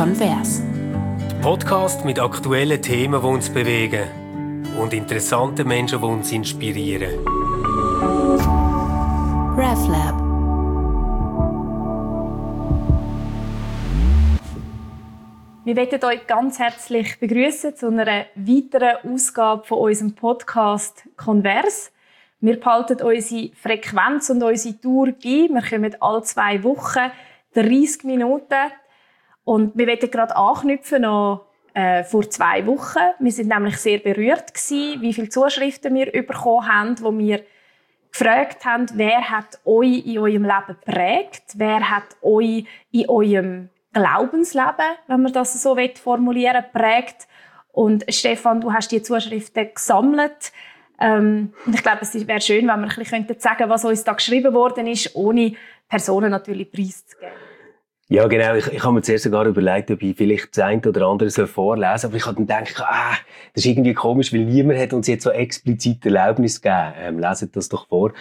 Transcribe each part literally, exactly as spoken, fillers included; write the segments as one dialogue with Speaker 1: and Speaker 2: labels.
Speaker 1: Converse.
Speaker 2: Podcast mit aktuellen Themen, die uns bewegen und interessanten Menschen, die uns inspirieren.
Speaker 1: RefLab.
Speaker 3: Wir möchten euch ganz herzlich begrüßen zu einer weiteren Ausgabe von unserem Podcast Converse. Wir behalten unsere Frequenz und unsere Tour bei. Wir kommen alle zwei Wochen dreißig Minuten. Und wir wollen gerade anknüpfen an äh, vor zwei Wochen. Wir sind nämlich sehr berührt gewesen, wie viele Zuschriften wir bekommen haben, wo wir gefragt haben, wer hat euch in eurem Leben geprägt, wer hat euch in eurem Glaubensleben, wenn man das so formulieren will, prägt. Und Stefan, du hast die Zuschriften gesammelt. Ähm, und ich glaube, es wäre schön, wenn wir ein bisschen sagen könnten, was uns da geschrieben worden ist, ohne Personen natürlich preiszugeben.
Speaker 4: Ja, genau. Ich, ich habe mir zuerst sogar überlegt, ob ich vielleicht das eine oder andere vorlesen soll. Aber ich habe dann gedacht, ah, das ist irgendwie komisch, weil niemand hat uns jetzt so explizit Erlaubnis gegeben. Ähm, leset das doch vor.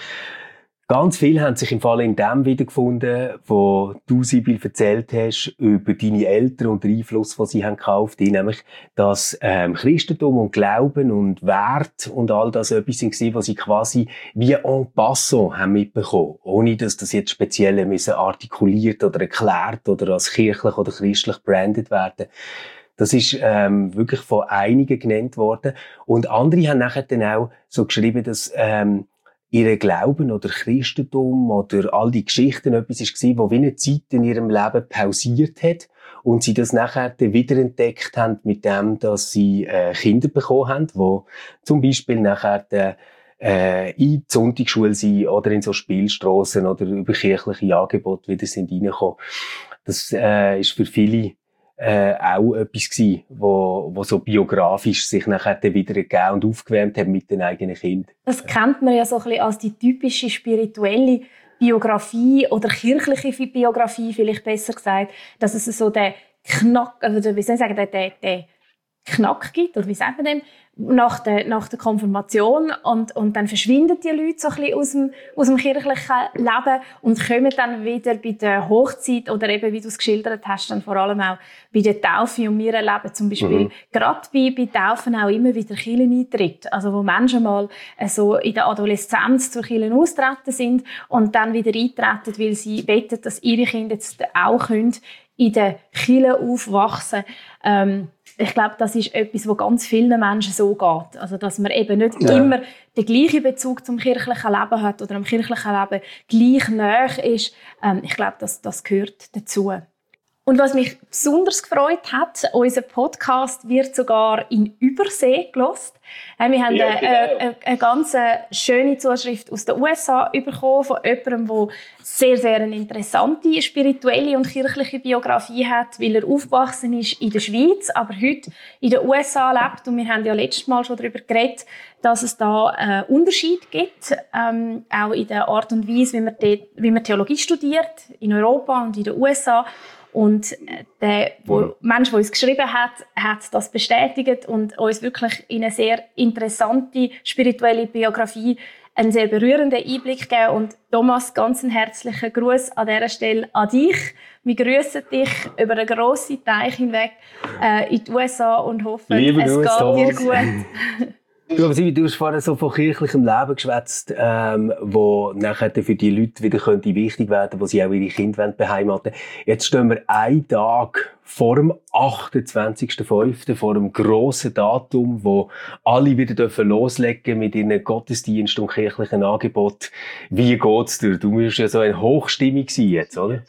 Speaker 4: Ganz viele haben sich im Fall in dem wiedergefunden, wo du, Sibyl, erzählt hast über deine Eltern und den Einfluss, den sie haben auf dich, nämlich, dass ähm, Christentum und Glauben und Wert und all das etwas war, was sie quasi wie en passant haben mitbekommen, ohne dass das jetzt speziell müssen artikuliert oder erklärt oder als kirchlich oder christlich branded werden. Das ist ähm, wirklich von einigen genannt worden. Und andere haben nachher dann auch so geschrieben, dass ähm, ihr Glauben oder Christentum oder all die Geschichten etwas war, wo wie eine Zeit in ihrem Leben pausiert hat und sie das nachher wiederentdeckt haben mit dem, dass sie äh, Kinder bekommen haben, die zum Beispiel nachher de, äh, in die Sonntagsschule sind oder in so Spielstrassen oder über kirchliche Angebote wieder sind reingekommen. Das äh, ist für viele Äh, auch etwas gsi, wo, wo so biografisch sich nachher wieder gegeben und aufgewärmt hat mit den eigenen Kindern.
Speaker 3: Das kennt man ja so ein bisschen als die typische spirituelle Biografie oder kirchliche Biografie, vielleicht besser gesagt, dass es so den Knack, also wie soll ich sagen, den, den, den Knack gibt, oder wie sagt man dem, nach der, nach der Konfirmation und, und dann verschwinden die Leute so ein bisschen aus dem, aus dem kirchlichen Leben und kommen dann wieder bei der Hochzeit oder eben, wie du es geschildert hast, dann vor allem auch bei der Taufe. Und wir erleben zum Beispiel mhm. gerade bei, bei Taufen auch immer wieder Kircheneintritt. Also wo Menschen mal so in der Adoleszenz zur Kirche austreten sind und dann wieder eintreten, weil sie wettet, dass ihre Kinder jetzt auch können in der Kirche aufwachsen können. Ähm, Ich glaube, das ist etwas, was ganz vielen Menschen so geht. Also, dass man eben nicht ja. immer den gleichen Bezug zum kirchlichen Leben hat oder am kirchlichen Leben gleich nahe ist. Ähm, ich glaube, das, das gehört dazu. Und was mich besonders gefreut hat, unser Podcast wird sogar in Übersee gehört. Wir haben ja, eine, genau. eine, eine ganz schöne Zuschrift aus den U S A bekommen von jemandem, der sehr, sehr eine interessante spirituelle und kirchliche Biografie hat, weil er aufgewachsen ist in der Schweiz, aber heute in den U S A lebt. Und wir haben ja letztes Mal schon darüber geredet, dass es da einen Unterschied gibt, ähm, auch in der Art und Weise, wie man, de- wie man Theologie studiert, in Europa und in den U S A. Und der wo, Mensch, der uns geschrieben hat, hat das bestätigt und uns wirklich in eine sehr interessante spirituelle Biografie einen sehr berührenden Einblick gegeben. Und Thomas, ganz einen herzlichen Gruß an dieser Stelle an dich. Wir grüßen dich über einen grossen Teich hinweg äh, in die U S A und hoffen,
Speaker 4: Liebe
Speaker 3: es
Speaker 4: Gruß,
Speaker 3: geht
Speaker 4: Thomas.
Speaker 3: dir gut.
Speaker 4: Du, aber Sibyl, du hast vorhin so von kirchlichem Leben geschwätzt, ähm, wo nachher für die Leute wieder könnte wichtig werden, wo sie auch ihre Kinder beheimaten wollen. Jetzt stehen wir einen Tag vor dem achtundzwanzigsten fünften vor einem grossen Datum, wo alle wieder dürfen loslegen mit ihren Gottesdienst und kirchlichen Angeboten. Wie geht's dir? Du musst ja so eine Hochstimmung sein jetzt, oder?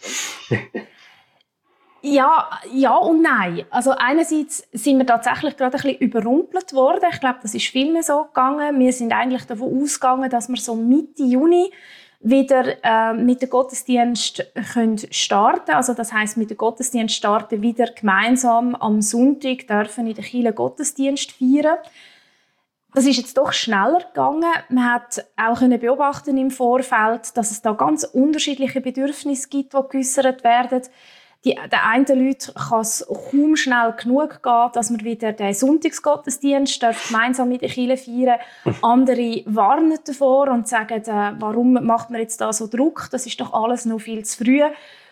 Speaker 3: Ja, ja und nein. Also einerseits sind wir tatsächlich gerade ein bisschen überrumpelt worden. Ich glaube, das ist vielen so gegangen. Wir sind eigentlich davon ausgegangen, dass wir so Mitte Juni wieder äh, mit dem Gottesdienst können starten. Also das heisst, mit dem Gottesdienst starten wieder gemeinsam am Sonntag dürfen in der Kirche Gottesdienst feiern. Das ist jetzt doch schneller gegangen. Man hat auch beobachten im Vorfeld, dass es da ganz unterschiedliche Bedürfnisse gibt, die geäussert werden. Die, den einen Leuten kann es kaum schnell genug gehen, dass man wieder den Sonntagsgottesdienst gemeinsam mit den Kirchen feiern darf. Andere warnen davor und sagen, äh, warum macht man jetzt da so Druck? Das ist doch alles noch viel zu früh.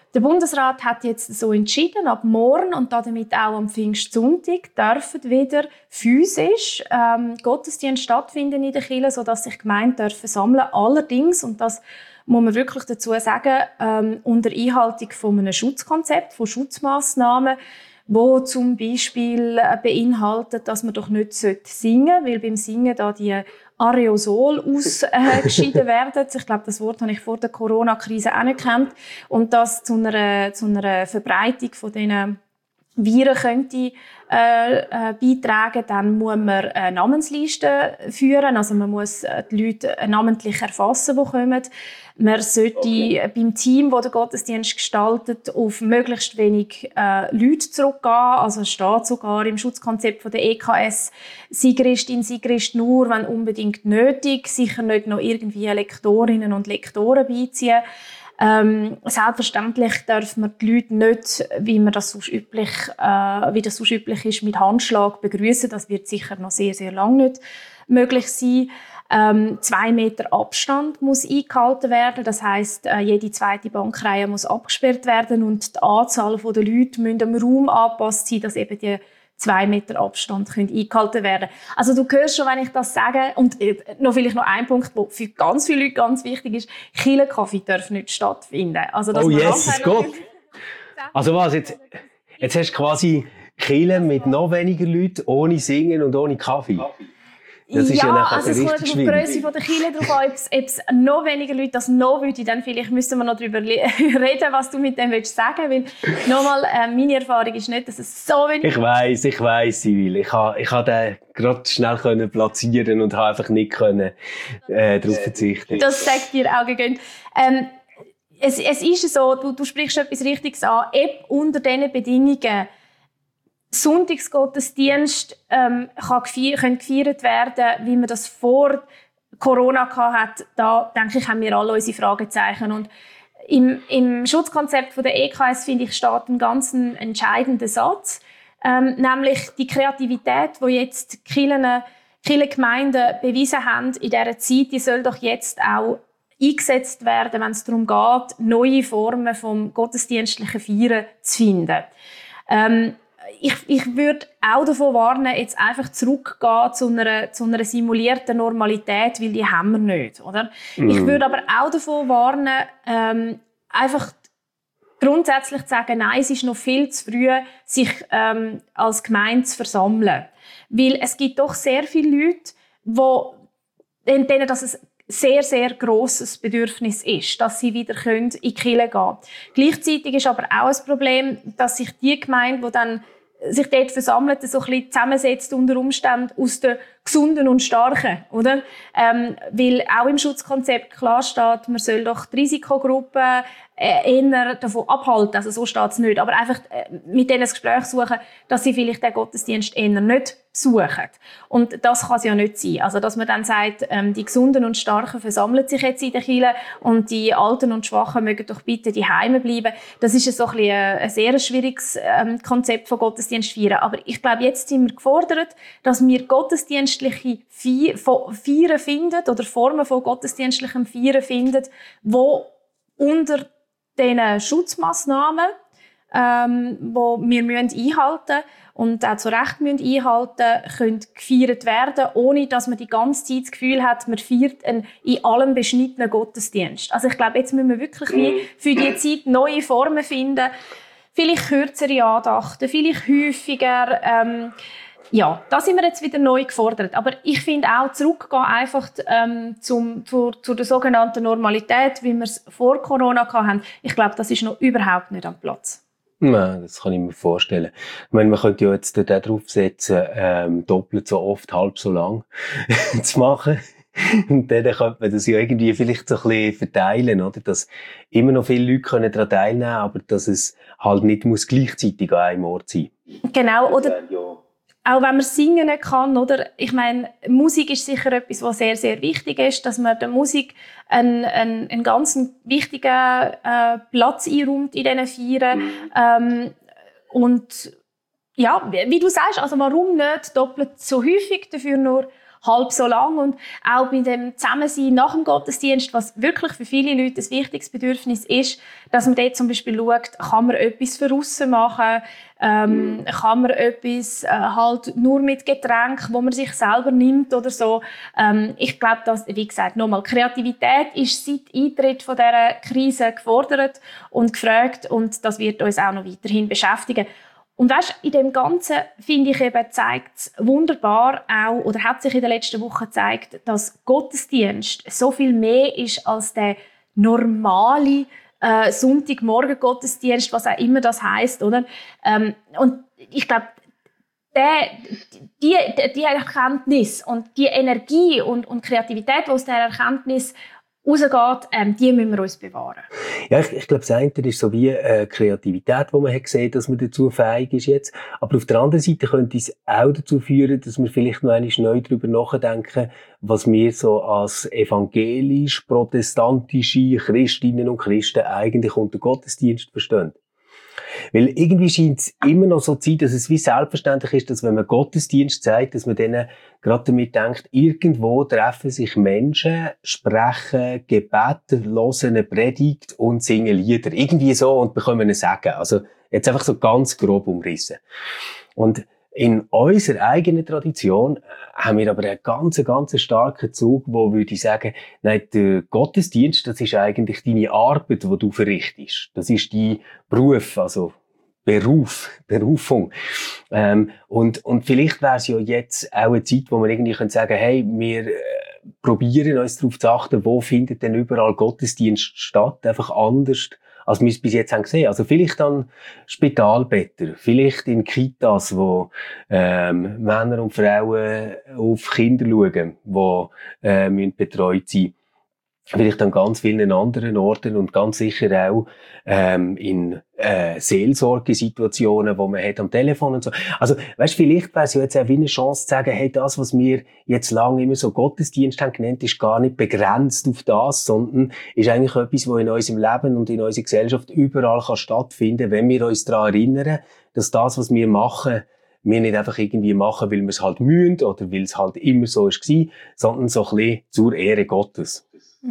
Speaker 3: Der Bundesrat hat jetzt so entschieden, ab morgen und damit auch am Pfingstsonntag dürfen wieder physisch ähm, Gottesdienste stattfinden in der Kirche, sodass sich Gemeinden dürfen sammeln. Allerdings, und das muss man wirklich dazu sagen, ähm, unter Einhaltung von einem Schutzkonzept, von Schutzmaßnahmen, wo zum Beispiel beinhaltet, dass man doch nicht singen sollte, weil beim Singen da die Aerosol ausgeschieden werden. Ich glaube, das Wort habe ich vor der Corona-Krise auch nicht gekannt. Und das zu einer, zu einer Verbreitung von diesen Viren könnte äh, äh, beitragen, dann muss man eine Namensliste führen. Also man muss die Leute namentlich erfassen, die kommen. Man sollte okay. beim Team, das den Gottesdienst gestaltet, auf möglichst wenig äh, Leute zurückgehen. Also es steht sogar im Schutzkonzept von der E K S, Sigristin, Sigrist nur, wenn unbedingt nötig. Sicher nicht noch irgendwie Lektorinnen und Lektoren beiziehen. Ähm, selbstverständlich dürfen wir die Leute nicht, wie man das sonst üblich, äh, wie das sonst üblich ist, mit Handschlag begrüßen. Das wird sicher noch sehr, sehr lange nicht möglich sein. Ähm, zwei Meter Abstand muss eingehalten werden. Das heisst, äh, jede zweite Bankreihe muss abgesperrt werden und die Anzahl der Leute muss am Raum angepasst sein, dass eben die zwei Meter Abstand können eingehalten werden. Also du hörst schon, wenn ich das sage, und noch vielleicht noch ein Punkt, der für ganz viele Leute ganz wichtig ist: Kirchenkaffee darf nicht stattfinden. Also, dass
Speaker 4: oh yes, Gott! Also was, jetzt, jetzt hast du quasi Kirche mit noch weniger Leuten, ohne Singen und ohne Kaffee. Das ist
Speaker 3: ja,
Speaker 4: ja
Speaker 3: also es kommt auf die Grösse der Kirche drauf an, ob es noch weniger Leute als noch würde, dann vielleicht müssen wir noch darüber reden, was du mit dem willst sagen, weil nochmal, äh, meine Erfahrung ist nicht, dass es so wenig...
Speaker 4: Ich weiss, ich weiss, Sibylle. Ich habe ich ha den gerade schnell können platzieren und habe einfach nicht können, äh, darauf verzichten.
Speaker 3: Das sagt dir auch gegönnt. Ähm, es, es ist so, du, du sprichst etwas Richtiges an, eben unter diesen Bedingungen Sonntagsgottesdienst ähm, kann gefeiert, können gefeiert werden, wie man das vor Corona hatte. Da, denke ich, haben wir alle unsere Fragezeichen. Und im, im Schutzkonzept von der E K S, finde ich, steht ein ganz entscheidender Satz. Ähm, nämlich die Kreativität, die jetzt die Kirchen, Kirchengemeinden bewiesen haben in dieser Zeit, die soll doch jetzt auch eingesetzt werden, wenn es darum geht, neue Formen vom gottesdienstlichen Feiern zu finden. Ähm, Ich, ich würde auch davon warnen, jetzt einfach zurückgehen zu einer, zu einer simulierten Normalität, weil die haben wir nicht, oder? Mm. Ich würde aber auch davon warnen, ähm, einfach grundsätzlich zu sagen, nein, es ist noch viel zu früh, sich ähm, als Gemeinde zu versammeln. Weil es gibt doch sehr viele Leute, wo, denen das ein sehr, sehr grosses Bedürfnis ist, dass sie wieder in die Kirche gehen können. Gleichzeitig ist aber auch ein Problem, dass sich die Gemeinde, die dann sich dort versammelt, so ein bisschen zusammensetzt unter Umständen aus den Gesunden und Starken, oder? Ähm, weil auch im Schutzkonzept klar steht, man soll doch die Risikogruppen äh, eher davon abhalten, also so steht es nicht, aber einfach äh, mit denen ein Gespräch suchen, dass sie vielleicht den Gottesdienst eher nicht besuchen. Und das kann es ja nicht sein. Also, dass man dann sagt, ähm, die Gesunden und Starken versammeln sich jetzt in der Kirche und die Alten und Schwachen mögen doch bitte die Heime bleiben. Das ist so ein, bisschen ein, ein sehr schwieriges ähm, Konzept von Gottesdienst feiern. Aber ich glaube, jetzt sind wir gefordert, dass wir gottesdienstliche Feiern finden oder Formen von gottesdienstlichem Feiern finden, die unter diesen Schutzmaßnahmen, ähm, die wir einhalten müssen und auch zu Recht müssen einhalten können, gefeiert werden, ohne dass man die ganze Zeit das Gefühl hat, man feiert einen in allem beschnittenen Gottesdienst. Also ich glaube, jetzt müssen wir wirklich wie für die Zeit neue Formen finden, vielleicht kürzere Andachten, vielleicht häufiger. Ähm, ja, da sind wir jetzt wieder neu gefordert. Aber ich finde auch, zurückgehen einfach ähm, zum, zu, zu der sogenannten Normalität, wie wir es vor Corona hatten. Ich glaube, das ist noch überhaupt nicht am Platz.
Speaker 4: Nein, das kann ich mir vorstellen. Ich meine, man könnte ja jetzt da drauf setzen, ähm, doppelt so oft, halb so lang zu machen. Und dann könnte man das ja irgendwie vielleicht so ein bisschen verteilen, oder? Dass immer noch viele Leute können daran teilnehmen können, aber dass es halt nicht muss gleichzeitig an einem Ort sein.
Speaker 3: Genau, oder? Auch wenn man singen nicht kann, oder? Ich meine, Musik ist sicher etwas, was sehr, sehr wichtig ist, dass man der Musik einen, einen, einen ganz wichtigen äh, Platz einräumt in diesen Feiern. Mhm. Ähm, und ja, wie du sagst, also warum nicht doppelt so häufig, dafür nur halb so lang. Und auch bei dem Zusammensein nach dem Gottesdienst, was wirklich für viele Leute ein wichtiges Bedürfnis ist, dass man dort zum Beispiel schaut, kann man etwas für aussen machen, ähm, kann man etwas äh, halt nur mit Getränk, wo man sich selber nimmt oder so. Ähm, ich glaube, dass, wie gesagt, nochmal, Kreativität ist seit Eintritt von dieser Krise gefordert und gefragt und das wird uns auch noch weiterhin beschäftigen. Und weißt, in dem Ganzen, finde ich eben, zeigt es wunderbar auch, oder hat sich in den letzten Wochen gezeigt, dass Gottesdienst so viel mehr ist als der normale äh, Sonntagmorgen-Gottesdienst, was auch immer das heisst, oder? Ähm, und ich glaube, die, die Erkenntnis und die Energie und, und Kreativität, die aus dieser Erkenntnis rausgeht, ähm, die müssen wir uns bewahren.
Speaker 4: Ja, ich, ich glaube, das eine ist so wie äh, Kreativität, wo man hat gesehen, dass man dazu fähig ist jetzt. Aber auf der anderen Seite könnte es auch dazu führen, dass wir vielleicht noch einmal neu darüber nachdenken, was wir so als evangelisch-protestantische Christinnen und Christen eigentlich unter Gottesdienst verstehen. Weil irgendwie scheint es immer noch so zu sein, dass es wie selbstverständlich ist, dass wenn man Gottesdienst sagt, dass man denen gerade damit denkt, irgendwo treffen sich Menschen, sprechen, Gebete, hören eine Predigt und singen Lieder. Irgendwie so und bekommen einen Segen. Also jetzt einfach so ganz grob umrissen. Und in unserer eigenen Tradition haben wir aber einen ganz, ganz starken Zug, wo würde ich sagen, nein, der Gottesdienst, das ist eigentlich deine Arbeit, die du verrichtest. Das ist dein Beruf, also Beruf, Berufung. Ähm, und, und vielleicht wäre es ja jetzt auch eine Zeit, wo wir irgendwie können sagen, hey, wir äh, probieren uns darauf zu achten, wo findet denn überall Gottesdienst statt, einfach anders, als wir es bis jetzt haben gesehen. Also vielleicht an Spitalbetten, vielleicht in Kitas, wo ähm, Männer und Frauen auf Kinder schauen, die äh, müssen betreut sein. Vielleicht an ganz vielen anderen Orten und ganz sicher auch ähm, in äh, Seelsorgesituationen, wo man hat am Telefon und so. Also, weißt, vielleicht wäre es ja jetzt auch wie eine Chance zu sagen, hey, das, was wir jetzt lange immer so Gottesdienst haben genannt, ist gar nicht begrenzt auf das, sondern ist eigentlich etwas, was in unserem Leben und in unserer Gesellschaft überall kann stattfinden, wenn wir uns daran erinnern, dass das, was wir machen, wir nicht einfach irgendwie machen, weil wir es halt mühen oder weil es halt immer so war, sondern so ein bisschen zur Ehre Gottes.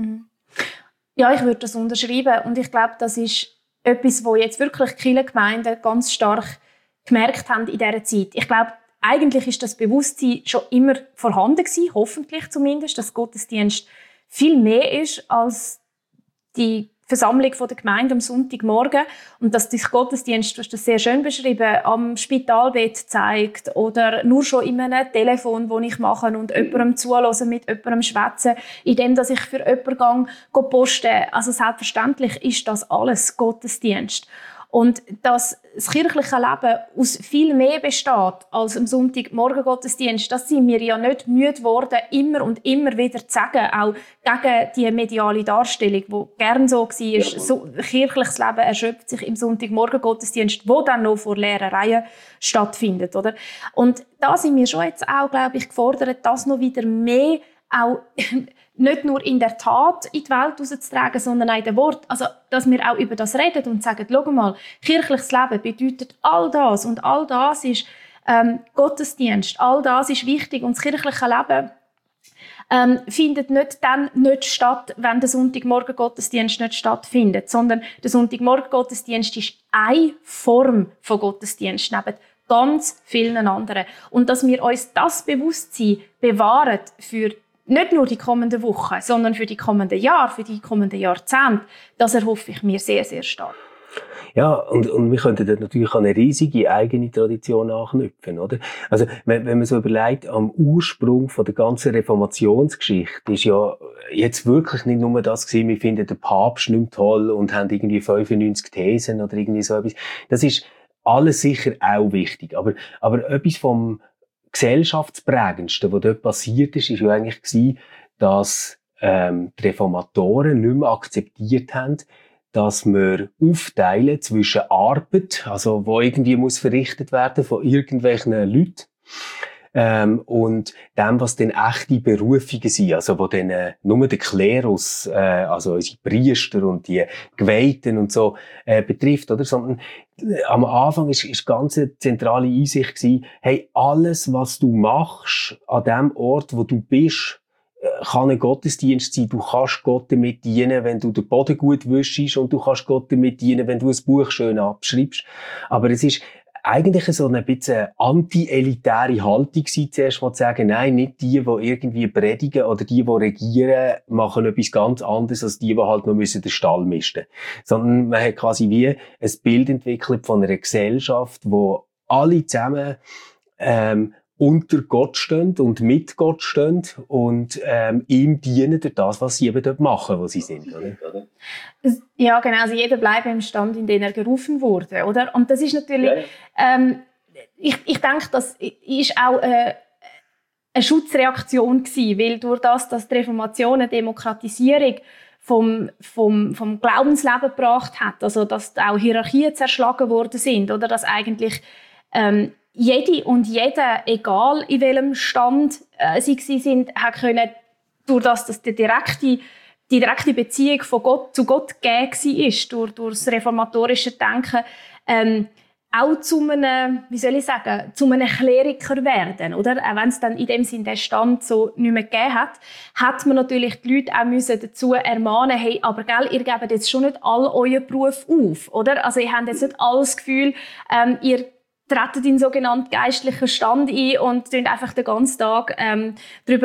Speaker 3: Ja, ich würde das unterschreiben und ich glaube, das ist etwas, wo jetzt wirklich die Kirchengemeinden ganz stark gemerkt haben in dieser Zeit. Ich glaube, eigentlich ist das Bewusstsein schon immer vorhanden gewesen, hoffentlich zumindest, dass Gottesdienst viel mehr ist als die Versammlung der Gemeinde am Sonntagmorgen und dass sich Gottesdienst, du hast das sehr schön beschrieben, am Spitalbett zeigt oder nur schon in einem Telefon, das ich mache und jemandem zuhören, mit jemandem schwätzen, indem dass ich für jemanden gehe, posten. Also selbstverständlich ist das alles Gottesdienst. Und dass das kirchliche Leben aus viel mehr besteht als am Sonntagmorgen Gottesdienst, das sind wir ja nicht müde geworden, immer und immer wieder zu sagen, auch gegen die mediale Darstellung, die gern so war. Ja. So, kirchliches Leben erschöpft sich im Sonntagmorgen Gottesdienst, wo dann noch vor leeren Reihen stattfindet, oder? Und da sind wir schon jetzt auch, glaube ich, gefordert, das noch wieder mehr auch nicht nur in der Tat in die Welt rauszutragen, sondern auch in den Wort. Also, dass wir auch über das reden und sagen, schau mal, kirchliches Leben bedeutet all das und all das ist ähm, Gottesdienst, all das ist wichtig und das kirchliche Leben ähm, findet nicht dann nicht statt, wenn der Sonntagmorgen Gottesdienst nicht stattfindet, sondern der Sonntagmorgen Gottesdienst ist eine Form von Gottesdienst neben ganz vielen anderen. Und dass wir uns das Bewusstsein bewahren für nicht nur die kommenden Wochen, sondern für die kommenden Jahre, für die kommenden Jahrzehnte, das erhoffe ich mir sehr, sehr stark.
Speaker 4: Ja, und, und wir könnten dort natürlich an eine riesige eigene Tradition anknüpfen, oder? Also, wenn, wenn man so überlegt, am Ursprung von der ganzen Reformationsgeschichte ist ja jetzt wirklich nicht nur das gewesen, wir finden den Papst nicht mehr toll und haben irgendwie fünfundneunzig Thesen oder irgendwie so etwas. Das ist alles sicher auch wichtig. Aber, aber etwas vom Gesellschaftsprägendste, was dort passiert ist, ist ja eigentlich gewesen, dass ähm, die Reformatoren nicht mehr akzeptiert haben, dass wir aufteilen zwischen Arbeit, also wo irgendwie muss verrichtet werden von irgendwelchen Leuten, ähm, und dem, was dann echte Berufungen sind, also wo dann äh, nur der Klerus, äh, also unsere Priester und die Geweihten und so äh, betrifft, oder? Sondern äh, am Anfang ist, ist ganz eine zentrale Einsicht gewesen, hey, alles, was du machst an dem Ort, wo du bist, kann ein Gottesdienst sein. Du kannst Gott damit dienen, wenn du den Boden gut wischst, und du kannst Gott damit dienen, wenn du ein Buch schön abschreibst. Aber es ist eigentlich so eine bisschen anti-elitäre Haltung gewesen, zuerst mal zu sagen, nein, nicht die, die irgendwie predigen oder die, die regieren, machen etwas ganz anderes als die, die halt noch müssen den Stall misten. Sondern man hat quasi wie ein Bild entwickelt von einer Gesellschaft, wo alle zusammen ähm, unter Gott stehen und mit Gott stehen und ähm, ihm dienen durch das, was sie eben dort machen, wo sie sind. Oder?
Speaker 3: Ja, genau. Also jeder bleibt im Stand, in den er gerufen wurde, oder? Und das ist natürlich, ja. ähm, ich, ich denke, das ist auch äh, eine Schutzreaktion gewesen, weil durch das, dass die Reformation eine Demokratisierung vom, vom, vom Glaubensleben gebracht hat, also dass auch Hierarchien zerschlagen worden sind, oder dass eigentlich ähm, jede und jeder, egal in welchem Stand äh, sie sind, hat können, durch das, dass die direkte, die direkte Beziehung von Gott zu Gott gegeben war, durch, durch das reformatorische Denken, ähm, auch zu einem, wie soll ich sagen, zu einem Kleriker werden, oder? Auch wenn es dann in dem Sinn den Stand so nicht mehr gegeben hat, hat man natürlich die Leute auch müssen dazu ermahnen, hey, aber gell, ihr gebt jetzt schon nicht all euren Beruf auf, oder? Also ihr habt jetzt nicht alles Gefühl, ähm, ihr treten in sogenannten geistlichen Stand ein und tun einfach den ganzen Tag ähm, darüber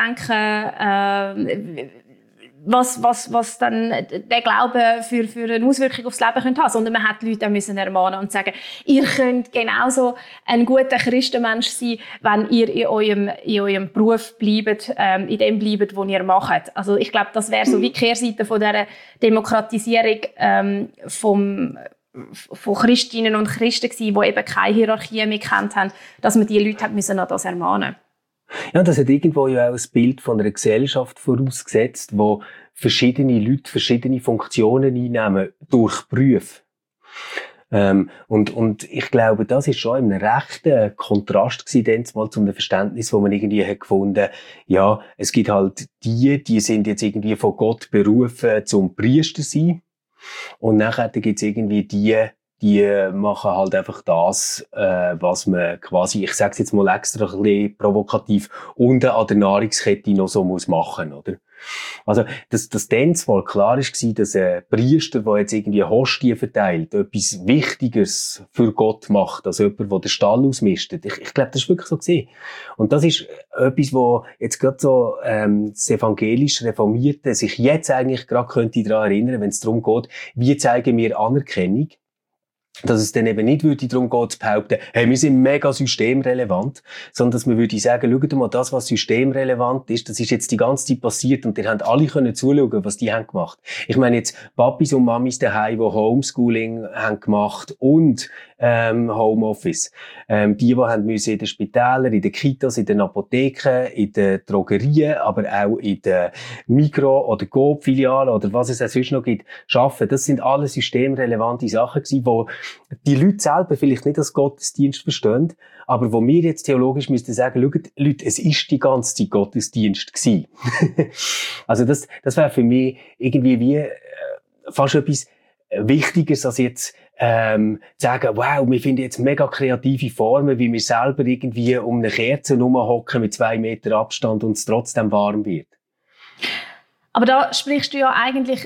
Speaker 3: nachdenken, äh, was, was, was dann der Glaube für, für eine Auswirkung aufs Leben könnte haben. Sondern man hat die Leute müssen ermahnen und sagen, ihr könnt genauso ein guter Christenmensch sein, wenn ihr in eurem, in eurem Beruf bleibt, ähm, in dem bleibt, was ihr macht. Also ich glaube, das wäre so wie die Kehrseite von dieser Demokratisierung ähm, vom von Christinnen und Christen gewesen, die eben keine Hierarchie mehr gekannt haben, dass man die Leute hat müssen an das ermahnen.
Speaker 4: Ja, das hat irgendwo ja auch ein Bild von einer Gesellschaft vorausgesetzt, wo verschiedene Leute verschiedene Funktionen einnehmen durch Berufe. Ähm, und, und ich glaube, das ist schon ein rechter Kontrast gewesen, mal zum Verständnis, wo man irgendwie hat gefunden, ja, es gibt halt die, die sind jetzt irgendwie von Gott berufen zum Priester sein. Und nachher gibt es irgendwie die, die machen halt einfach das, äh, was man quasi, ich sage es jetzt mal extra ein bisschen provokativ, unten an der Nahrungskette noch so muss machen, oder? Also, dass, dass dann zwar klar war, dass ein Priester, der jetzt irgendwie Hostie verteilt, etwas Wichtigeres für Gott macht, als jemand, der den Stall ausmistet. Ich, ich glaube, das ist wirklich so gesehen. Und das ist etwas, wo jetzt gerade so, ähm, das evangelisch Reformierte sich jetzt eigentlich gerade könnte daran erinnern, wenn es darum geht, wie zeigen wir Anerkennung? Dass es dann eben nicht würde darum geht, zu behaupten, hey, wir sind mega systemrelevant, sondern dass man würde sagen, schaut mal, das, was systemrelevant ist, das ist jetzt die ganze Zeit passiert und ihr habt alle können zuschauen, was die haben gemacht. Ich meine jetzt Papis und Mamis daheim, die Homeschooling haben gemacht und ähm, Homeoffice. Ähm, die, die haben müssen in den Spitälern, in den Kitas, in den Apotheken, in den Drogerien, aber auch in den Migros oder Coop-Filialen oder was es auch sonst noch gibt, arbeiten. Das sind alles systemrelevante Sachen gewesen, wo die Leute selber vielleicht nicht als Gottesdienst verstehen, aber wo wir jetzt theologisch müssten sagen, schaut, Leute, es ist die ganze Zeit Gottesdienst gewesen. Also das, das wäre für mich irgendwie wie äh, fast etwas Wichtiges, als jetzt ähm, zu sagen, wow, wir finden jetzt mega kreative Formen, wie wir selber irgendwie um eine Kerze herumhocken mit zwei Meter Abstand und es trotzdem warm wird.
Speaker 3: Aber da sprichst du ja eigentlich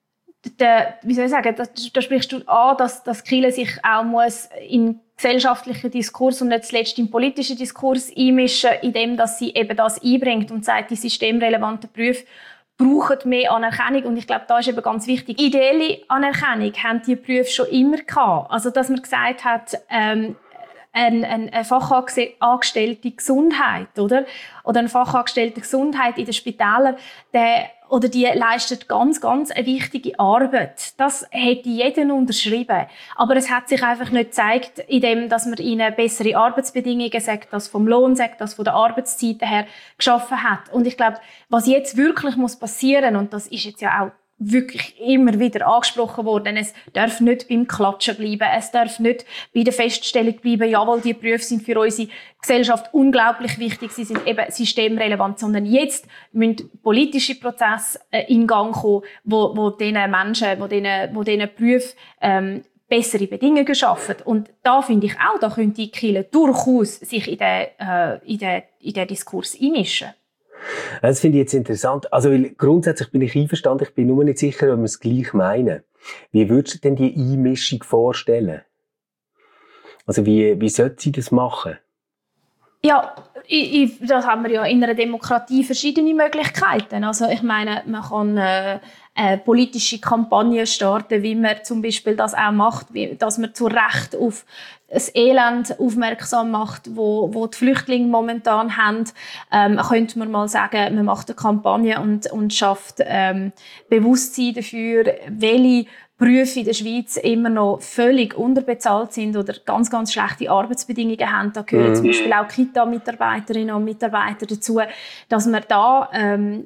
Speaker 3: Der, wie soll ich sagen, da, da sprichst du an, dass, dass die Kirche sich auch muss in gesellschaftlichen Diskurs und nicht zuletzt im politischen Diskurs einmischen, indem dass sie eben das einbringt und sagt, die systemrelevanten Berufe brauchen mehr Anerkennung. Und ich glaube, da ist eben ganz wichtig. Ideelle Anerkennung haben die Berufe schon immer gehabt. Also, dass man gesagt hat, ähm, ein, ein, ein Fachangestellte Gesundheit, oder? Oder ein Fachangestellte Gesundheit in den Spitälern, der oder die leistet ganz, ganz eine wichtige Arbeit. Das hätte jeder unterschrieben. Aber es hat sich einfach nicht gezeigt, indem, dass man ihnen bessere Arbeitsbedingungen, sagt das vom Lohn, sagt das von der Arbeitszeiten her, geschaffen hat. Und ich glaube, was jetzt wirklich muss passieren, und das ist jetzt ja auch wirklich immer wieder angesprochen worden. Es darf nicht beim Klatschen bleiben. Es darf nicht bei der Feststellung bleiben, jawohl, die Berufe sind für unsere Gesellschaft unglaublich wichtig. Sie sind eben systemrelevant. Sondern jetzt müssen politische Prozesse äh, in Gang kommen, wo, wo diesen Menschen, wo diesen, wo diesen Berufen, ähm, bessere Bedingungen schaffen. Und da finde ich auch, da könnte die Kirche durchaus sich in den, äh, in den, in den Diskurs einmischen.
Speaker 4: Das finde ich jetzt interessant. Also, weil grundsätzlich bin ich einverstanden, ich bin nur nicht sicher, ob wir es gleich meinen. Wie würdest du denn die Einmischung vorstellen? Also, wie, wie sollte sie das machen?
Speaker 3: Ja, ich, ich, das haben wir ja in einer Demokratie verschiedene Möglichkeiten. Also, ich meine, man kann äh, äh, politische Kampagnen starten, wie man zum Beispiel das auch macht, wie, dass man zu Recht auf das Elend aufmerksam macht, wo, wo die Flüchtlinge momentan haben. Ähm, könnte man mal sagen, man macht eine Kampagne und, und schafft ähm, Bewusstsein dafür, welche Berufe in der Schweiz immer noch völlig unterbezahlt sind oder ganz, ganz schlechte Arbeitsbedingungen haben. Da gehören mhm. zum Beispiel auch Kita-Mitarbeiterinnen und Mitarbeiter dazu, dass man da ähm,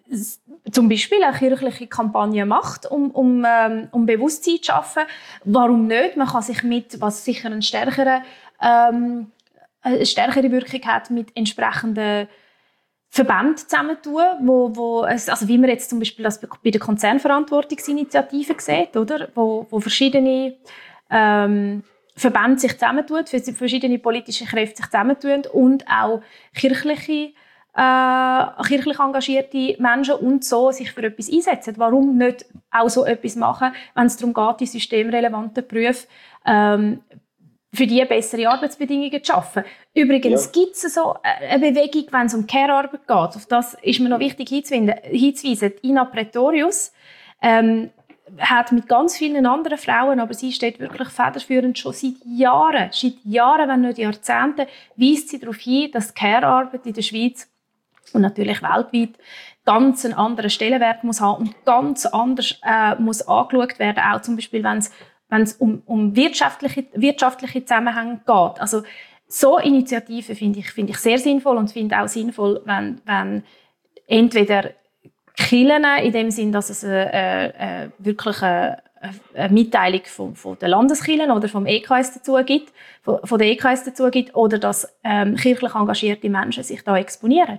Speaker 3: zum Beispiel eine kirchliche Kampagne macht, um, um, ähm, um Bewusstsein zu schaffen. Warum nicht? Man kann sich mit, was sicher eine stärkere, ähm, eine stärkere Wirkung hat, mit entsprechenden Verbände zusammentun, wo, wo es, also wie man jetzt zum Beispiel das bei der Konzernverantwortungsinitiative sieht, oder? Wo, wo verschiedene ähm, Verbände sich zusammentun, verschiedene politische Kräfte sich zusammentun und auch kirchliche, äh, kirchlich engagierte Menschen und so sich für etwas einsetzen. Warum nicht auch so etwas machen, wenn es darum geht, die systemrelevanten Berufe ähm, für die bessere Arbeitsbedingungen zu schaffen. Übrigens ja. gibt es so eine Bewegung, wenn es um Care-Arbeit geht. Auf das ist mir noch wichtig hinzuweisen. Ina Pretorius ähm, hat mit ganz vielen anderen Frauen, aber sie steht wirklich federführend schon seit Jahren, seit Jahren, wenn nicht Jahrzehnten, weist sie darauf hin, dass Care-Arbeit in der Schweiz und natürlich weltweit ganz einen anderen Stellenwert muss haben und ganz anders äh, muss angeschaut werden, auch zum Beispiel, wenn es wenn es um, um wirtschaftliche, wirtschaftliche Zusammenhänge geht. Also, so Initiativen finde ich, finde ich sehr sinnvoll und finde auch sinnvoll, wenn, wenn entweder Kirchen, in dem Sinn, dass es eine, eine, wirklich eine, eine Mitteilung von, von den Landeskirchen oder vom E K S dazu gibt, von, von der E K S dazu gibt, oder dass ähm, kirchlich engagierte Menschen sich da exponieren.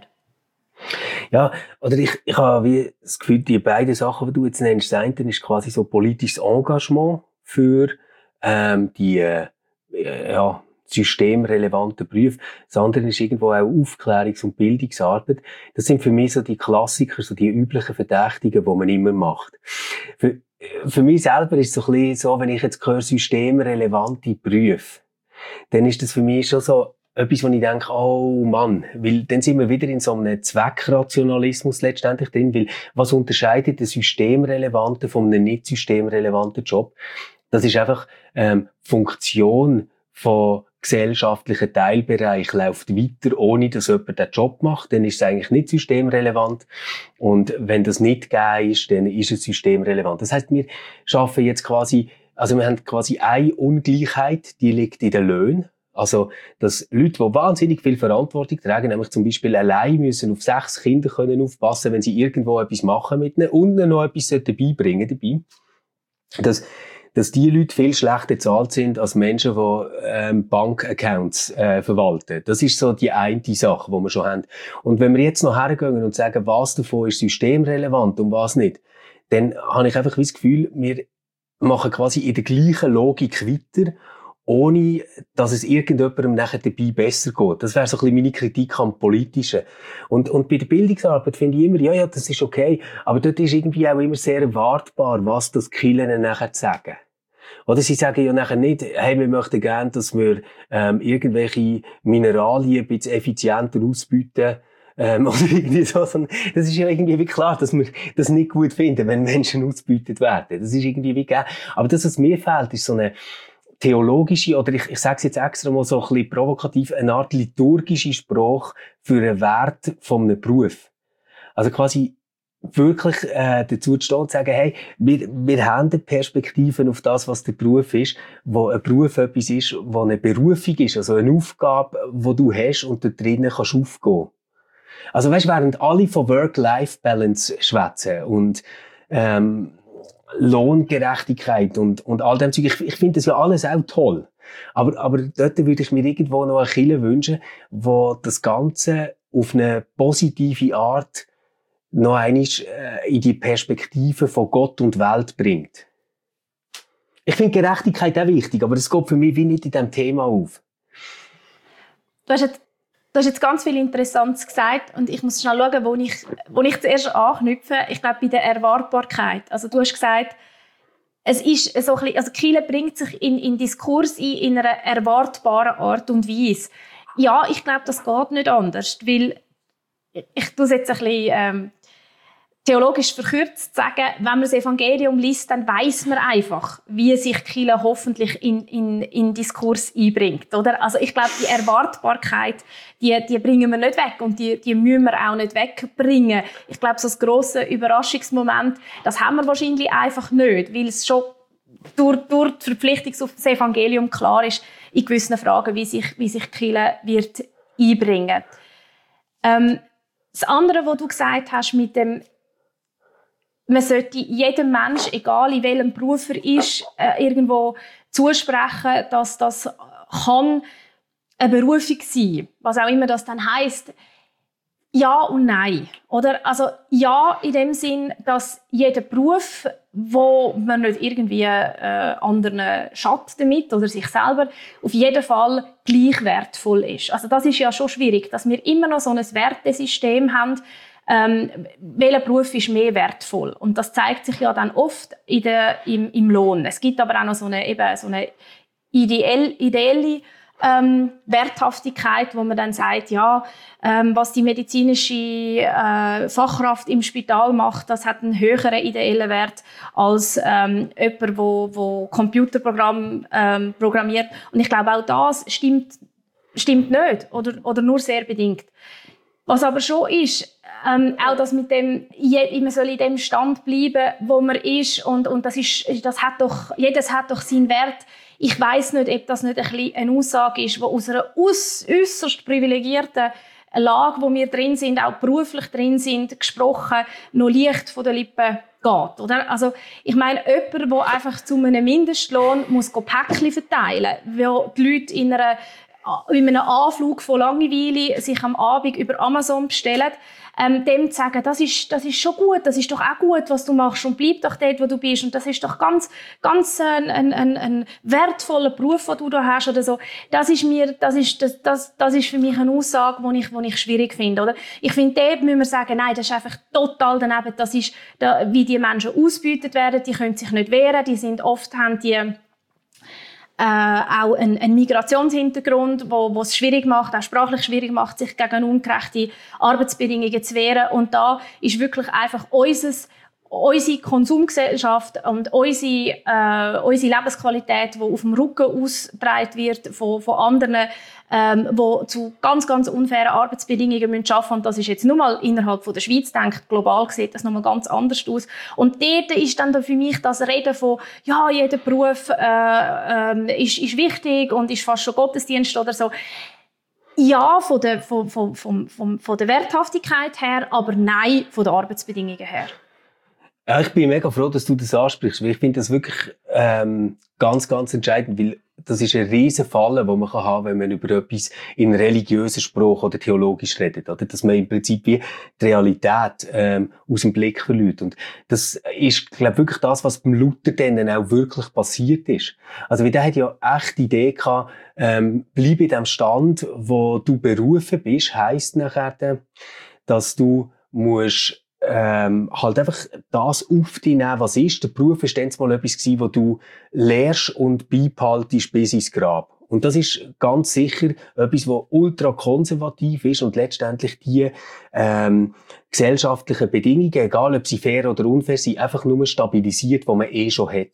Speaker 4: Ja, oder ich, ich habe wie das Gefühl, die beiden Sachen, die du jetzt nennst, das eine ist quasi so politisches Engagement für ähm, die äh, ja, systemrelevanten Berufe. Das andere ist irgendwo auch Aufklärungs- und Bildungsarbeit. Das sind für mich so die Klassiker, so die üblichen Verdächtigen, die man immer macht. Für, für mich selber ist es so ein bisschen so, wenn ich jetzt höre, systemrelevante Berufe, dann ist das für mich schon so etwas, wo ich denke, oh Mann, weil dann sind wir wieder in so einem Zweckrationalismus letztendlich drin, weil was unterscheidet den systemrelevanten von einem nicht systemrelevanten Job? Das ist einfach ähm, Funktion von gesellschaftlichen Teilbereich läuft weiter, ohne dass jemand den Job macht, dann ist es eigentlich nicht systemrelevant. Und wenn das nicht gegeben ist, dann ist es systemrelevant. Das heisst, wir schaffen jetzt quasi, also wir haben quasi eine Ungleichheit, die liegt in den Löhnen. Also, dass Leute, die wahnsinnig viel Verantwortung tragen, nämlich zum Beispiel allein müssen auf sechs Kinder können aufpassen, wenn sie irgendwo etwas machen mit ihnen und ihnen noch etwas beibringen dabei, dass dass die Leute viel schlechter bezahlt sind als Menschen, die ähm, Bankaccounts äh, verwalten. Das ist so die eine Sache, die wir schon haben. Und wenn wir jetzt noch hergehen und sagen, was davon ist systemrelevant und was nicht, dann habe ich einfach das Gefühl, wir machen quasi in der gleichen Logik weiter, ohne dass es irgendjemandem nachher dabei besser geht. Das wäre so ein bisschen meine Kritik am Politischen. Und, und bei der Bildungsarbeit finde ich immer, ja, ja, das ist okay, aber dort ist irgendwie auch immer sehr erwartbar, was das die Kirchen nachher sagen. Oder sie sagen ja nachher nicht, hey, wir möchten gerne, dass wir ähm, irgendwelche Mineralien ein bisschen effizienter ausbieten, ähm, oder irgendwie so. Das ist ja irgendwie wie klar, dass wir das nicht gut finden, wenn Menschen ausgebeutet werden. Das ist irgendwie wie gegeben. Aber das, was mir fehlt, ist so eine theologische, oder ich, ich sage es jetzt extra mal so ein bisschen provokativ, eine Art liturgische Sprache für einen Wert von einem Beruf. Also quasi wirklich äh, dazu zu stehen und zu sagen, hey, wir, wir haben Perspektiven auf das, was der Beruf ist, wo ein Beruf etwas ist, wo eine Berufung ist, also eine Aufgabe, die du hast und da drinnen kannst aufgehen. Also weißt, während alle von Work-Life-Balance schwätzen und ähm, Lohngerechtigkeit und, und all dem Zeug. Ich, ich finde das ja alles auch toll. Aber, aber dort würde ich mir irgendwo noch eine Kirche wünschen, wo das Ganze auf eine positive Art noch einmal äh, in die Perspektive von Gott und Welt bringt. Ich finde Gerechtigkeit auch wichtig, aber das geht für mich wie nicht in diesem Thema auf.
Speaker 3: Du hast jetzt, du hast jetzt ganz viel Interessantes gesagt und ich muss schnell schauen, wo ich, wo ich zuerst anknüpfe. Ich glaube, bei der Erwartbarkeit. Also du hast gesagt, es ist so ein bisschen, also die Kirche bringt sich in, in Diskurs ein, in einer erwartbaren Art und Weise. Ja, ich glaube, das geht nicht anders, weil ich tue es jetzt ein bisschen ähm, theologisch verkürzt sagen, wenn man das Evangelium liest, dann weiss man einfach, wie sich die Kirche hoffentlich in, in, in Diskurs einbringt, oder? Also ich glaube, die Erwartbarkeit, die, die bringen wir nicht weg und die, die müssen wir auch nicht wegbringen. Ich glaube, so das grosse Überraschungsmoment, das haben wir wahrscheinlich einfach nicht, weil es schon durch, durch die Verpflichtung auf das Evangelium klar ist, in gewissen Fragen, wie sich, wie sich die Kirche wird einbringen. Ähm, das andere, was du gesagt hast mit dem, man sollte jedem Mensch, egal in welchem Beruf er ist, äh, irgendwo zusprechen, dass das kann eine Berufung sein, was auch immer das dann heisst. Ja und nein, oder? Also ja in dem Sinn, dass jeder Beruf, wo man nicht irgendwie äh, anderen schadet damit oder sich selber, auf jeden Fall gleich wertvoll ist. Also das ist ja schon schwierig, dass wir immer noch so ein Wertesystem haben. Ähm, welcher Beruf ist mehr wertvoll? Und das zeigt sich ja dann oft in der, im, im Lohn. Es gibt aber auch noch so eine, eben so eine ideell, ideelle ähm, Werthaftigkeit, wo man dann sagt, ja, ähm, was die medizinische äh, Fachkraft im Spital macht, das hat einen höheren ideellen Wert als ähm, jemand, wo, wo Computerprogramm ähm, programmiert. Und ich glaube, auch das stimmt, stimmt nicht oder, oder nur sehr bedingt. Was aber schon ist, ähm, auch das mit dem, man soll in dem Stand bleiben, wo man ist, und, und das ist, das hat doch, jedes hat doch seinen Wert. Ich weiss nicht, ob das nicht ein bisschen eine Aussage ist, die aus einer äusserst privilegierten Lage, wo wir drin sind, auch beruflich drin sind, gesprochen, noch leicht von den Lippen geht, oder? Also, ich meine, jemand, der einfach zu einem Mindestlohn muss Päckchen verteilen muss, wo die Leute in einer in einem Anflug von Langeweile sich am Abend über Amazon bestellen, ähm, dem zu sagen, das ist, das ist schon gut, das ist doch auch gut, was du machst, und bleib doch dort, wo du bist, und das ist doch ganz, ganz ein, ein, ein, ein wertvoller Beruf, den du da hast, oder so. Das ist mir, das ist, das, das, das ist für mich eine Aussage, die ich, die ich schwierig finde, oder? Ich finde, dort müssen wir sagen, nein, das ist einfach total daneben, das ist, da, wie die Menschen ausgebeutet werden, die können sich nicht wehren, die sind oft, haben die, Äh, auch ein, ein Migrationshintergrund, wo, wo es schwierig macht, auch sprachlich schwierig macht, sich gegen ungerechte Arbeitsbedingungen zu wehren. Und da ist wirklich einfach unseres, unsere Konsumgesellschaft und unsere, äh, unsere Lebensqualität, die auf dem Rücken ausgetragen wird von, von anderen, ähm, die zu ganz, ganz unfairen Arbeitsbedingungen müssen arbeiten. Und das ist jetzt nur mal innerhalb von der Schweiz, denkt, global sieht das nochmal ganz anders aus. Und dort ist dann für mich das Reden von, ja, jeder Beruf äh, äh, ist, ist wichtig und ist fast schon Gottesdienst oder so. Ja, von der, von, von, von, von, von der Werthaftigkeit her, aber nein, von den Arbeitsbedingungen her.
Speaker 4: Ja, ich bin mega froh, dass du das ansprichst, weil ich finde das wirklich ähm, ganz, ganz entscheidend, weil das ist eine riesen Falle, die man haben kann, wenn man über etwas in religiöser Sprache oder theologisch redet, oder? Dass man im Prinzip wie die Realität ähm, aus dem Blick verliert. Und das ist, glaube ich, wirklich das, was beim Luther dann auch wirklich passiert ist. Also, weil der hat ja echt die Idee gehabt, ähm, bleib in dem Stand, wo du berufen bist, heisst nachher, dass du musst Ähm, halt einfach das auf dich nehmen, was ist. Der Beruf war dann mal etwas gewesen, wo du lehrst und beibehaltest bis ins Grab. Und das ist ganz sicher etwas, was ultra konservativ ist und letztendlich die ähm, gesellschaftlichen Bedingungen, egal ob sie fair oder unfair sind, einfach nur stabilisiert, die man eh schon hat.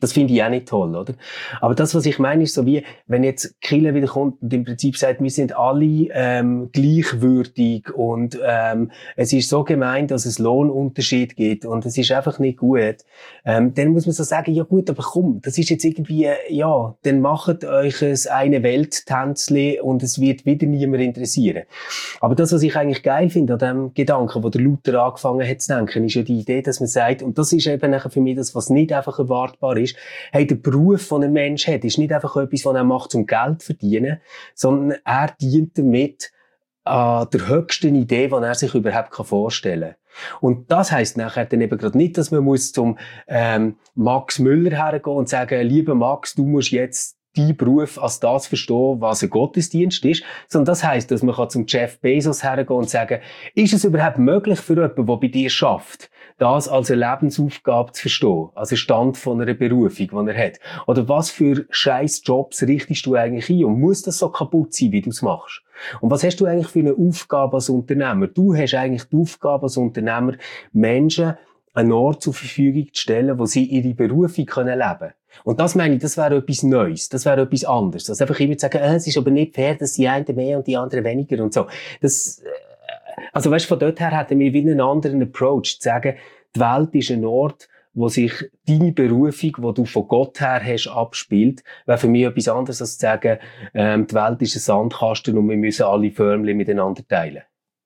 Speaker 4: Das finde ich auch nicht toll, oder? Aber das, was ich meine, ist so wie, wenn jetzt Kirche wieder kommt und im Prinzip sagt, wir sind alle ähm, gleichwürdig und ähm, es ist so gemein, dass es Lohnunterschied gibt und es ist einfach nicht gut, ähm, dann muss man so sagen, ja gut, aber komm, das ist jetzt irgendwie, ja, dann macht euch ein eine Welt-Tänzli und es wird wieder niemand interessieren. Aber das, was ich eigentlich geil finde an dem Gedanken, wo der Luther angefangen hat zu denken, ist ja die Idee, dass man sagt, und das ist eben nachher für mich das, was nicht einfach erwartbar ist, hey, der Beruf, den ein Mensch hat, ist nicht einfach etwas, was er macht, um Geld zu verdienen, sondern er dient damit an der höchsten Idee, die er sich überhaupt vorstellen kann. Und das heisst nachher dann eben gerade nicht, dass man muss zum ähm, Max Müller hergehen und sagen, lieber Max, du musst jetzt deinen Beruf als das verstehen, was ein Gottesdienst ist, sondern das heisst, dass man zum Jeff Bezos hergehen und sagen, ist es überhaupt möglich für jemanden, der bei dir schafft, das als eine Lebensaufgabe zu verstehen, als ein Stand von einer Berufung, die er hat? Oder was für scheiß Jobs richtest du eigentlich ein und muss das so kaputt sein, wie du es machst? Und was hast du eigentlich für eine Aufgabe als Unternehmer? Du hast eigentlich die Aufgabe als Unternehmer, Menschen einen Ort zur Verfügung zu stellen, wo sie ihre Berufung können leben können. Und das meine ich, das wäre etwas Neues, das wäre etwas anderes. Also einfach immer zu sagen, äh, es ist aber nicht fair, dass die einen mehr und die anderen weniger und so. Das, äh, also weißt, von dort her hätten wir wieder einen anderen Approach, zu sagen, die Welt ist ein Ort, wo sich deine Berufung, die du von Gott her hast, abspielt, wäre für mich etwas anderes, als zu sagen, ähm, die Welt ist ein Sandkasten und wir müssen alle Förmchen miteinander teilen.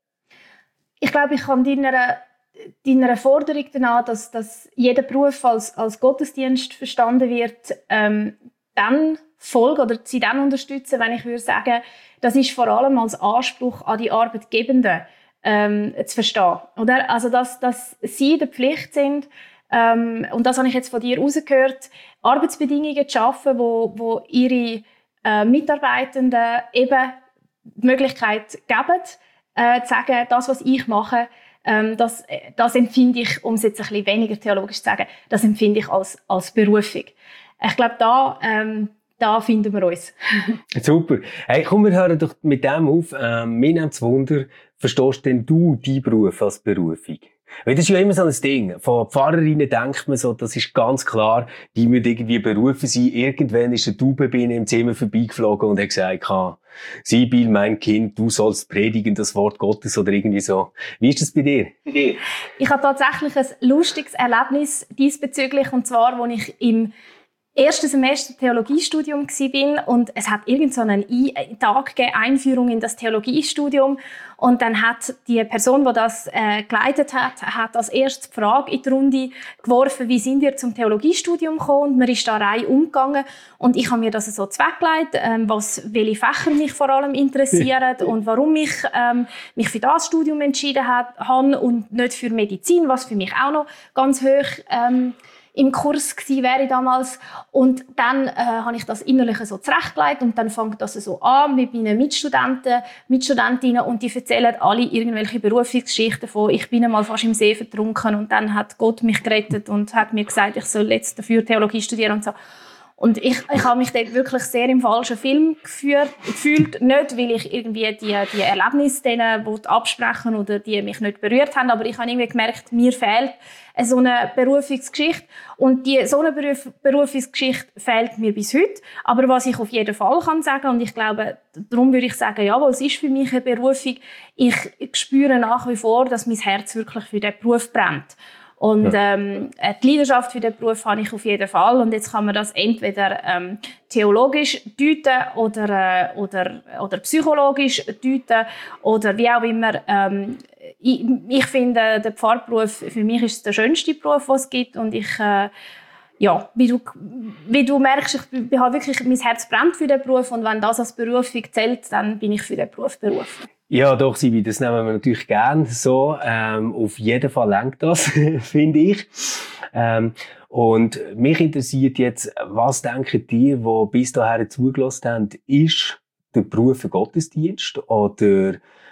Speaker 3: Ich glaube, ich kann deiner deiner Forderung danach, dass, dass jeder Beruf als, als Gottesdienst verstanden wird, ähm, dann folgen oder sie dann unterstützen, wenn ich würde sagen, das ist vor allem als Anspruch an die Arbeitgebenden ähm, zu verstehen. Oder? Also, dass, dass sie in der Pflicht sind, ähm, und das habe ich jetzt von dir rausgehört, Arbeitsbedingungen zu schaffen, wo, wo ihre äh, Mitarbeitenden eben die Möglichkeit geben, äh, zu sagen, das, was ich mache, Ähm, das, das empfinde ich, um es jetzt ein bisschen weniger theologisch zu sagen, das empfinde ich als, als Berufung. Ich glaube, da, ähm, da finden wir uns.
Speaker 4: Super. Hey, komm, wir hören doch mit dem auf. Ähm, mir nimmt es Wunder, verstehst denn du deinen Beruf als Berufung? Weil das ist ja immer so ein Ding. Von Pfarrerinnen denkt man so, das ist ganz klar, die müssen irgendwie berufen sein. Irgendwann ist eine Taubenbiene im Zimmer vorbeigeflogen und hat gesagt, Sibyl, mein Kind, du sollst predigen das Wort Gottes oder irgendwie so. Wie ist das bei dir? Bei dir?
Speaker 3: Ich habe tatsächlich ein lustiges Erlebnis diesbezüglich, und zwar, als ich im ersten Semester Theologiestudium war und es hat irgend so einen Tag gegeben, Einführung in das Theologiestudium, und dann hat die Person, die das äh, geleitet hat, hat als erstes die Frage in die Runde geworfen, wie sind wir zum Theologiestudium gekommen, und man ist da rein umgegangen und ich habe mir das so zweckgelegt, ähm, was, welche Fächer mich vor allem interessieren und warum ich ähm, mich für das Studium entschieden habe und nicht für Medizin, was für mich auch noch ganz hoch ähm, im Kurs gewesen wäre damals. Und dann äh, habe ich das innerlich so zurechtgelegt und dann fängt das so an mit meinen Mitstudenten, Mitstudentinnen, und die erzählen alle irgendwelche Berufungsgeschichten von, ich bin einmal fast im See vertrunken und dann hat Gott mich gerettet und hat mir gesagt, ich soll jetzt dafür Theologie studieren und so. Und ich, ich habe mich dort wirklich sehr im falschen Film geführt, gefühlt. Nicht, weil ich irgendwie die, die Erlebnisse denen absprechen oder die mich nicht berührt haben, aber ich habe irgendwie gemerkt, mir fehlt so eine Berufungsgeschichte. Und die, so eine Beruf, Berufungsgeschichte fehlt mir bis heute. Aber was ich auf jeden Fall kann sagen, und ich glaube, darum würde ich sagen, ja, es ist für mich eine Berufung, ich spüre nach wie vor, dass mein Herz wirklich für diesen Beruf brennt. Und ähm, die Leidenschaft für den Beruf habe ich auf jeden Fall. Und jetzt kann man das entweder ähm, theologisch deuten oder, äh, oder, oder psychologisch deuten oder wie auch immer. Ähm, ich, ich finde, der Pfarrberuf, für mich ist es der schönste Beruf, den es gibt. Und ich, äh, ja, wie du, wie du merkst, ich, ich habe wirklich, mein Herz brennt für den Beruf. Und wenn das als Berufung zählt, dann bin ich für den Beruf berufen.
Speaker 4: Ja, doch, Sibyl, das nehmen wir natürlich gern so. Ähm, auf jeden Fall lenkt das, finde ich. Ähm, und mich interessiert jetzt, was denken die, die bis dahin zugelassen haben, ist der Beruf ein Gottesdienst oder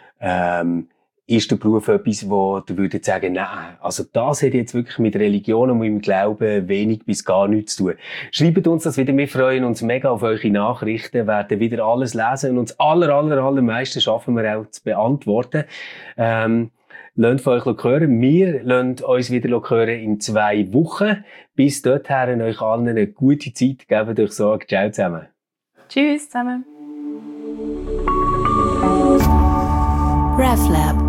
Speaker 4: ähm, ist der Beruf etwas, wo du würdest sagen, nein, also das hat jetzt wirklich mit Religion und mit dem Glauben wenig bis gar nichts zu tun. Schreibt uns das wieder, wir freuen uns mega auf eure Nachrichten, werden wieder alles lesen und uns aller, aller, allermeisten schaffen wir auch zu beantworten. Ähm, lasst von euch hören. Wir lassen uns wieder hören in zwei Wochen. Bis dorthin euch allen eine gute Zeit. Gebt euch Sorge. Ciao zusammen.
Speaker 3: Tschüss zusammen.
Speaker 1: RefLab